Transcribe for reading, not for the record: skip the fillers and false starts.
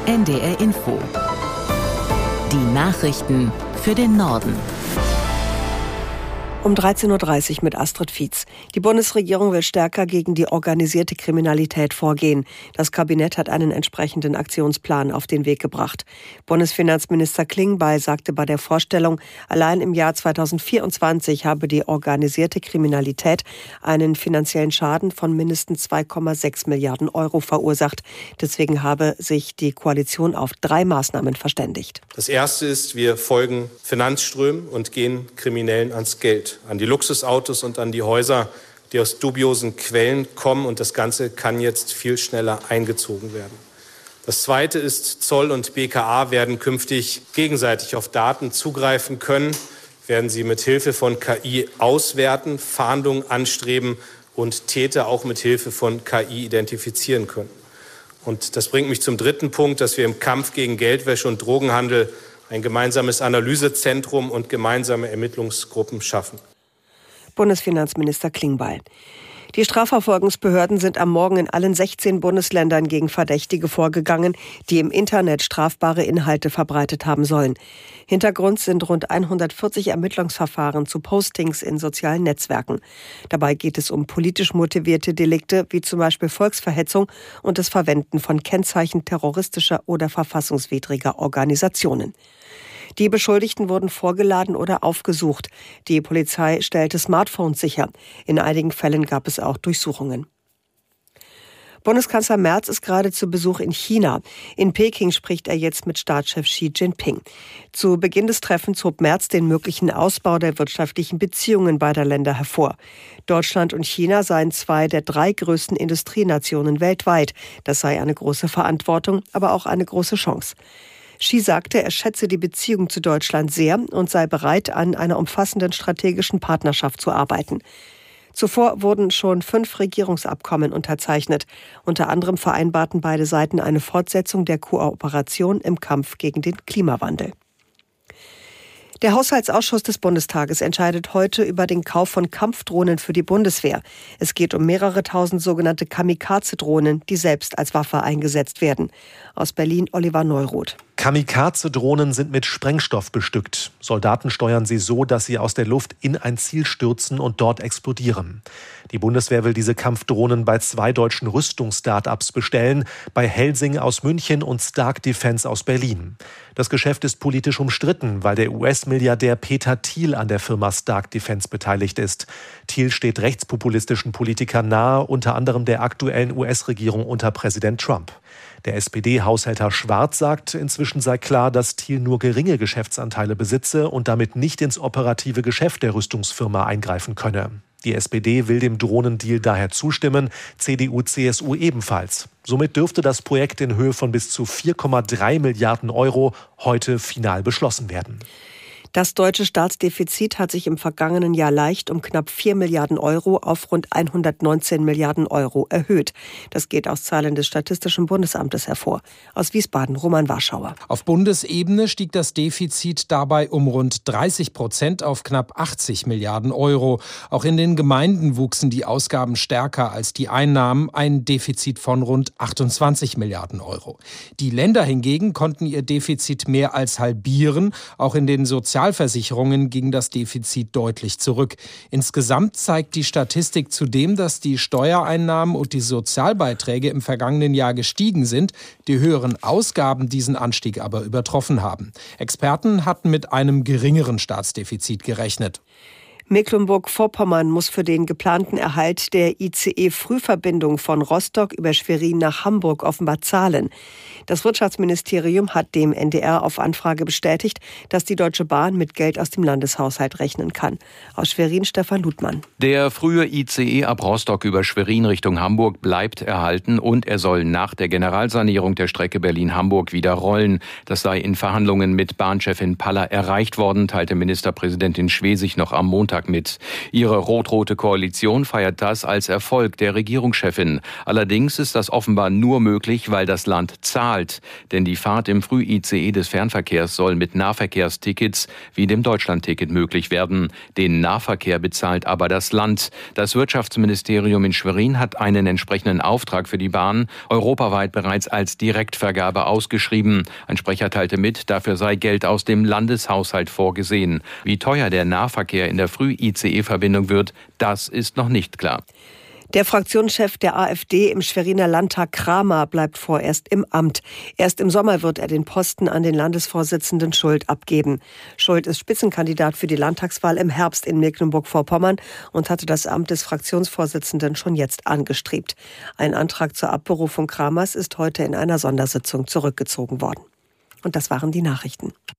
NDR Info. Die Nachrichten für den Norden. Um 13.30 Uhr mit Astrid Fietz. Die Bundesregierung will stärker gegen die organisierte Kriminalität vorgehen. Das Kabinett hat einen entsprechenden Aktionsplan auf den Weg gebracht. Bundesfinanzminister Klingbeil sagte bei der Vorstellung, allein im Jahr 2024 habe die organisierte Kriminalität einen finanziellen Schaden von mindestens 2,6 Milliarden Euro verursacht. Deswegen habe sich die Koalition auf 3 Maßnahmen verständigt. Das erste ist, wir folgen Finanzströmen und gehen Kriminellen ans Geld, an die Luxusautos und an die Häuser, die aus dubiosen Quellen kommen. Und das Ganze kann jetzt viel schneller eingezogen werden. Das zweite ist, Zoll und BKA werden künftig gegenseitig auf Daten zugreifen können, werden sie mit Hilfe von KI auswerten, Fahndungen anstreben und Täter auch mit Hilfe von KI identifizieren können. Und das bringt mich zum dritten Punkt, dass wir im Kampf gegen Geldwäsche und Drogenhandel ein gemeinsames Analysezentrum und gemeinsame Ermittlungsgruppen schaffen. Bundesfinanzminister Klingbeil. Die Strafverfolgungsbehörden sind am Morgen in allen 16 Bundesländern gegen Verdächtige vorgegangen, die im Internet strafbare Inhalte verbreitet haben sollen. Hintergrund sind rund 140 Ermittlungsverfahren zu Postings in sozialen Netzwerken. Dabei geht es um politisch motivierte Delikte wie zum Beispiel Volksverhetzung und das Verwenden von Kennzeichen terroristischer oder verfassungswidriger Organisationen. Die Beschuldigten wurden vorgeladen oder aufgesucht. Die Polizei stellte Smartphones sicher. In einigen Fällen gab es auch Durchsuchungen. Bundeskanzler Merz ist gerade zu Besuch in China. In Peking spricht er jetzt mit Staatschef Xi Jinping. Zu Beginn des Treffens hob Merz den möglichen Ausbau der wirtschaftlichen Beziehungen beider Länder hervor. Deutschland und China seien 2 der 3 größten Industrienationen weltweit. Das sei eine große Verantwortung, aber auch eine große Chance. Xi sagte, er schätze die Beziehung zu Deutschland sehr und sei bereit, an einer umfassenden strategischen Partnerschaft zu arbeiten. Zuvor wurden schon 5 Regierungsabkommen unterzeichnet. Unter anderem vereinbarten beide Seiten eine Fortsetzung der Kooperation im Kampf gegen den Klimawandel. Der Haushaltsausschuss des Bundestages entscheidet heute über den Kauf von Kampfdrohnen für die Bundeswehr. Es geht um mehrere tausend sogenannte Kamikaze-Drohnen, die selbst als Waffe eingesetzt werden. Aus Berlin Oliver Neuroth. Kamikaze-Drohnen sind mit Sprengstoff bestückt. Soldaten steuern sie so, dass sie aus der Luft in ein Ziel stürzen und dort explodieren. Die Bundeswehr will diese Kampfdrohnen bei 2 deutschen Rüstungsstartups bestellen, bei Helsing aus München und Stark Defense aus Berlin. Das Geschäft ist politisch umstritten, weil der US-Milliardär Peter Thiel an der Firma Stark Defense beteiligt ist. Thiel steht rechtspopulistischen Politikern nahe, unter anderem der aktuellen US-Regierung unter Präsident Trump. Der SPD-Haushälter Schwarz sagt, inzwischen sei klar, dass Thiel nur geringe Geschäftsanteile besitze und damit nicht ins operative Geschäft der Rüstungsfirma eingreifen könne. Die SPD will dem Drohnendeal daher zustimmen, CDU, CSU ebenfalls. Somit dürfte das Projekt in Höhe von bis zu 4,3 Milliarden Euro heute final beschlossen werden. Das deutsche Staatsdefizit hat sich im vergangenen Jahr leicht um knapp 4 Milliarden Euro auf rund 119 Milliarden Euro erhöht. Das geht aus Zahlen des Statistischen Bundesamtes hervor. Aus Wiesbaden, Roman Warschauer. Auf Bundesebene stieg das Defizit dabei um rund 30% auf knapp 80 Milliarden Euro. Auch in den Gemeinden wuchsen die Ausgaben stärker als die Einnahmen, ein Defizit von rund 28 Milliarden Euro. Die Länder hingegen konnten ihr Defizit mehr als halbieren. Auch in den Sozialversicherungen ging das Defizit deutlich zurück. Insgesamt zeigt die Statistik zudem, dass die Steuereinnahmen und die Sozialbeiträge im vergangenen Jahr gestiegen sind, die höheren Ausgaben diesen Anstieg aber übertroffen haben. Experten hatten mit einem geringeren Staatsdefizit gerechnet. Mecklenburg-Vorpommern muss für den geplanten Erhalt der ICE-Frühverbindung von Rostock über Schwerin nach Hamburg offenbar zahlen. Das Wirtschaftsministerium hat dem NDR auf Anfrage bestätigt, dass die Deutsche Bahn mit Geld aus dem Landeshaushalt rechnen kann. Aus Schwerin Stefan Ludmann. Der frühe ICE ab Rostock über Schwerin Richtung Hamburg bleibt erhalten und er soll nach der Generalsanierung der Strecke Berlin-Hamburg wieder rollen. Das sei in Verhandlungen mit Bahnchefin Paller erreicht worden, teilte Ministerpräsidentin Schwesig noch am Montag Landtag mit. Ihre rot-rote Koalition feiert das als Erfolg der Regierungschefin. Allerdings ist das offenbar nur möglich, weil das Land zahlt. Denn die Fahrt im Früh-ICE des Fernverkehrs soll mit Nahverkehrstickets wie dem Deutschlandticket möglich werden. Den Nahverkehr bezahlt aber das Land. Das Wirtschaftsministerium in Schwerin hat einen entsprechenden Auftrag für die Bahn europaweit bereits als Direktvergabe ausgeschrieben. Ein Sprecher teilte mit, dafür sei Geld aus dem Landeshaushalt vorgesehen. Wie teuer der Nahverkehr in der Früh-ICE-Verbindung wird, das ist noch nicht klar. Der Fraktionschef der AfD im Schweriner Landtag, Kramer, bleibt vorerst im Amt. Erst im Sommer wird er den Posten an den Landesvorsitzenden Schuld abgeben. Schuld ist Spitzenkandidat für die Landtagswahl im Herbst in Mecklenburg-Vorpommern und hatte das Amt des Fraktionsvorsitzenden schon jetzt angestrebt. Ein Antrag zur Abberufung Kramers ist heute in einer Sondersitzung zurückgezogen worden. Und das waren die Nachrichten.